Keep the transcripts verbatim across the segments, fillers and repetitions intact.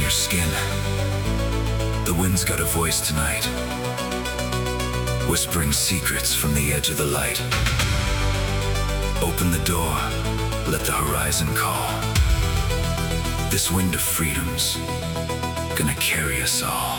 your skin. The wind's got a voice tonight, whispering secrets from the edge of the light. Open the door, let the horizon call. This wind of freedom's gonna carry us all.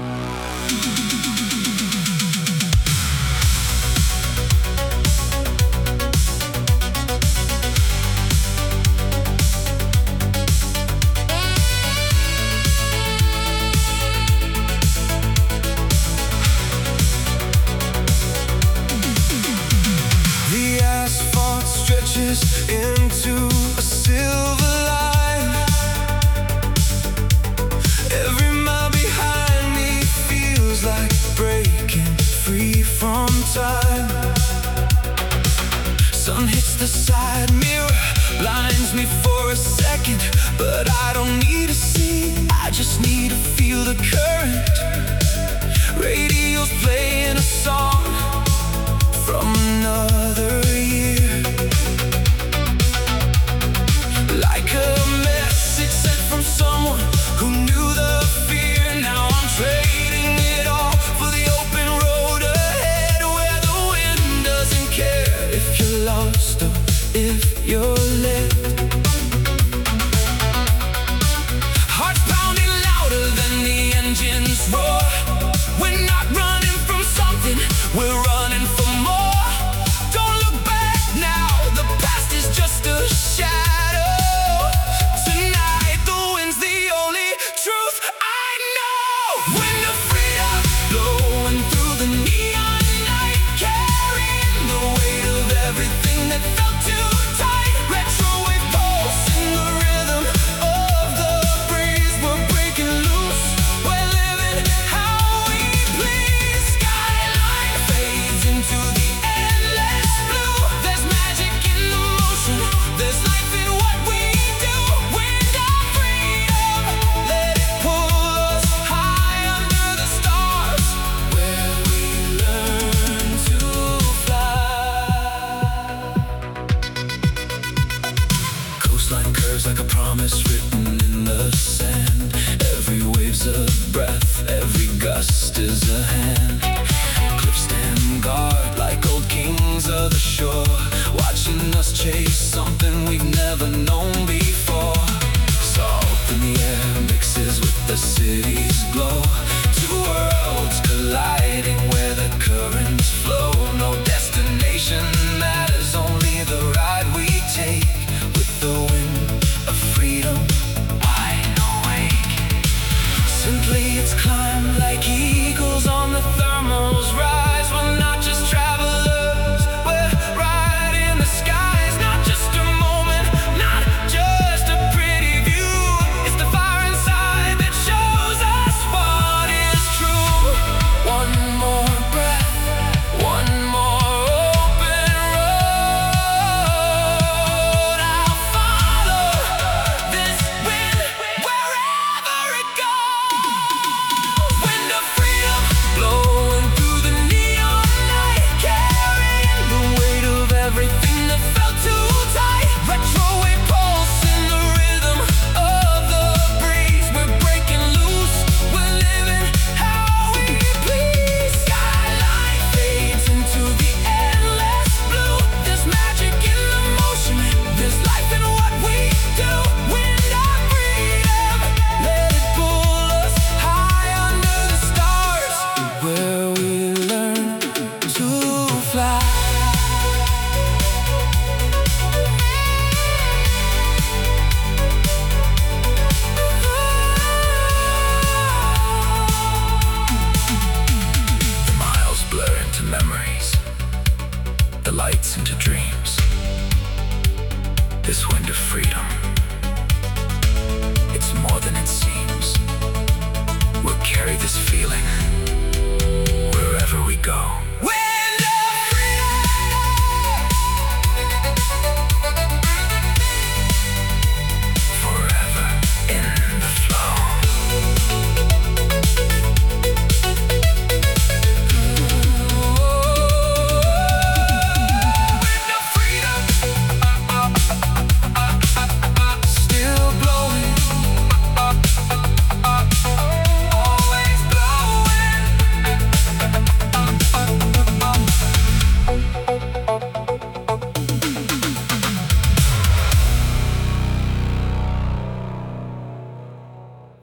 Into a silver line. Every mile behind me feels like breaking free from time. Sun hits the side mirror, blinds me for a second, but I don't need to see, I just need to feel the current. Radio's playing a song from another year. Like a message sent from someone who knew the fear. Now I'm trading it all for the open road ahead, where the wind doesn't care if you're lost or if you're led. Hearts pounding louder than the engines roar. We're not running from something, we're running for more. Don't look back now, the past is just a shadow. Like a promise written in the sand. Every wave's a breath, every gust is a hand. Cliffs stand guard like old kings of the shore, watching us chase something we've never known before. Salt in the air mixes with the city's glow. Two worlds colliding where the currents flow. No destination matters, only the ride we take. With the wind of freedom wide awake. Simply it's climb like eagles on the thermals rise. We're not just travelers, we're riding the skies. Not just a moment, not just a pretty view. It's the fire inside that shows us what is true. One more breath, one more open road. I'll follow this wind wherever it goes. Wind of freedom blowing through the neon night, carrying the weight of everything that felt too tight. Retro wave pulse in the rhythm of the breeze. We're breaking loose, we're living how we please. Skyline fades into the endless blue. There's magic in the motion, there's life in what we do. Wind of freedom, let it pull us high under the stars, where we learn to fly. The miles blur into memories, the lights into dreams. This wind of freedom, it's more than it seems. We'll carry this feeling